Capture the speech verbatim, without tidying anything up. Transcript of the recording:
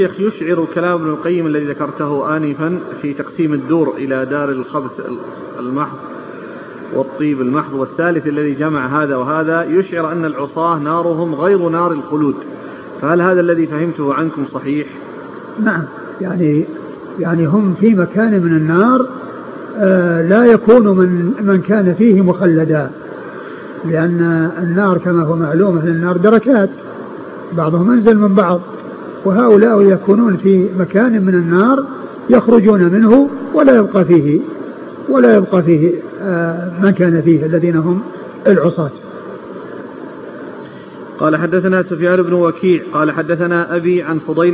شيخ، يشعر كلام ابن القيم الذي ذكرته آنفا في تقسيم الدور إلى دار الخبث المحض والطيب المحض والثالث الذي جمع هذا وهذا، يشعر أن العصاة نارهم غير نار الخلود، فهل هذا الذي فهمته عنكم صحيح؟ نعم، يعني يعني هم في مكان من النار آه لا يكون من من كان فيه مخلدا، لأن النار كما هو معلوم أهل النار دركات، بعضهم أنزل من بعض، وهؤلاء يكونون في مكان من النار يخرجون منه ولا يبقى فيه ولا يبقى فيه آه من كان فيه الذين هم العصاة. قال حدثنا سفيان بن وكيع قال حدثنا أبي عن فضيل